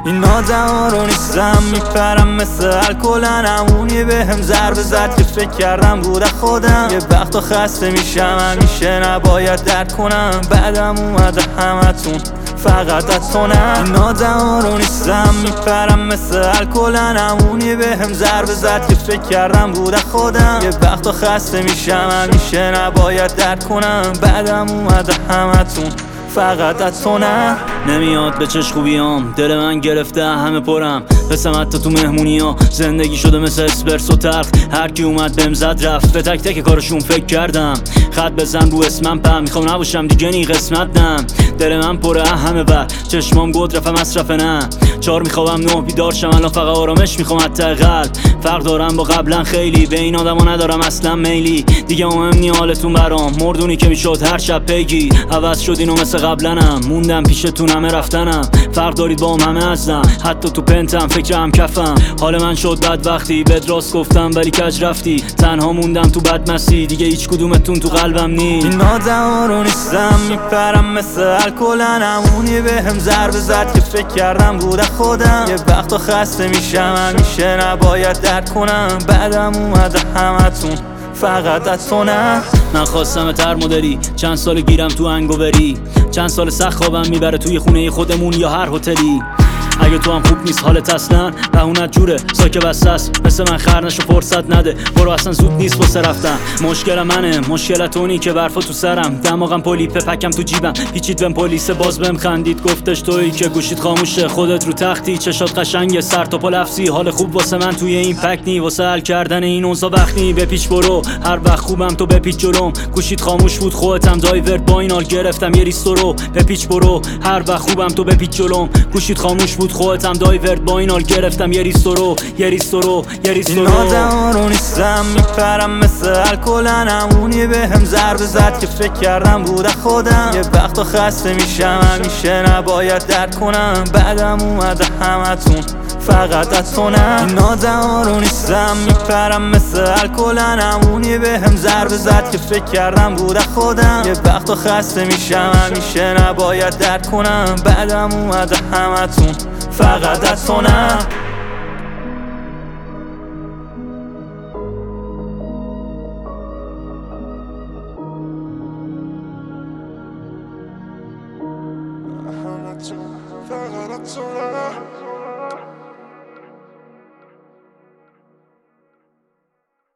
این آدما رو نیستم میپرم مثل الکل همونی بهم ضربه زد که فکر کردم بود خودم. یه وقتا خسته میشم همیشه نباید درد کنم، بعدم اومده همتون فقط از تو نه. این آدما رو نیستم میپرم مثل الکل همونی بهم ضربه زد که فکر کردم بود خودم. یه وقتا خسته میشم همیشه نباید درد کنم، بعدم اومده همتون فقط از تو نه. نمیاد به چش خوبیام، دل من گرفته همه پرم. قسم حتی تو مهمونی ها زندگی شده مثل اسپرسو تلخ. هر کی اومد بهم زد رفت، به تک تک کارشون فکر کردم. خط بزن رو اسمم پم، میخوام نباشم دیگه نی قسمت نم. دل من پره همه بر چشمام گود رفت مصرف نه. 4 میخوام 9 بیدار شم، الان فقط آرامش میخوام حتی قلب. فرق دارم با قبلا خیلی، به این آدما ندارم اصلا میلی. دیگه مهم نی حالتون برام، مردونی که میشد هر شب پیگی. عوض شد اینو مثل قبلنم، موندم پیشتون همه رفتنم. فرق دارید با همه ازم، حتی تو پنتم فکرم کفم. حال من شد بد وقتی بهت راست گفتم ولی کج رفتی. تنها موندم تو بدمستی، دیگه هیچ کدومتون تو قلبم نی. این آدما رو نیستم میپرم مثل الکل همونی بهم ضربه زد که فکر کردم بود خودم. یه وقتا خسته میشم همیشه نباید درد کنم، بعدم اومده همتون فقط از تو نه. من خواستم تر مدری، چند سال گیرم تو انگوبری. چند سال سخت خوابم میبره توی خونه خودمون یا هر هتلی. اگه تو هم خوب نیست حالت اصلا بهونت جوره ساکه بسته است. مثل من خرنشو فرصت نده، برو اصلا زود نیست واسه رفتن. مشکل منه مشکلت اونی که برفا تو سرم. دماغم پلیپه پکم تو جیبم، پیچید بهم پلیس باز بهم خندید. گفتش تویی که گوشید خاموشه، خودت رو تختی، چشات قشنگه، سر تا پا لفظی. حال خوب واسه من توی این پک نی، واسه حل کردن این اونزا وقت نی. بپیچ برو هر وقت خوبم تو بپیچ جلوم. گوشید خاموش بود خودتم دایورت با این حال گرفتم یه ریستورو. بپیچ برو هر وقت خوبم تو بپیچ جلوم. گوشید خاموش بود خودتم دایورت با این حال گرفتم یه ریستورو. این آدما رو نیستم میپرم مثل الکل همونی بهم ضربه زد که فکر کردم بود خودم. یه وقتا خسته میشم همیشه نباید درد کنم، بعدم اومده همتون فقط از تو نه. این آدما رو نیستم میپرم مثل الکل همونی بهم ضربه زد که فکر کردم بود خودم. یه وقتا خسته میشم همیشه نباید درد کنم، بعدم اومده همتون فقط از تو نه.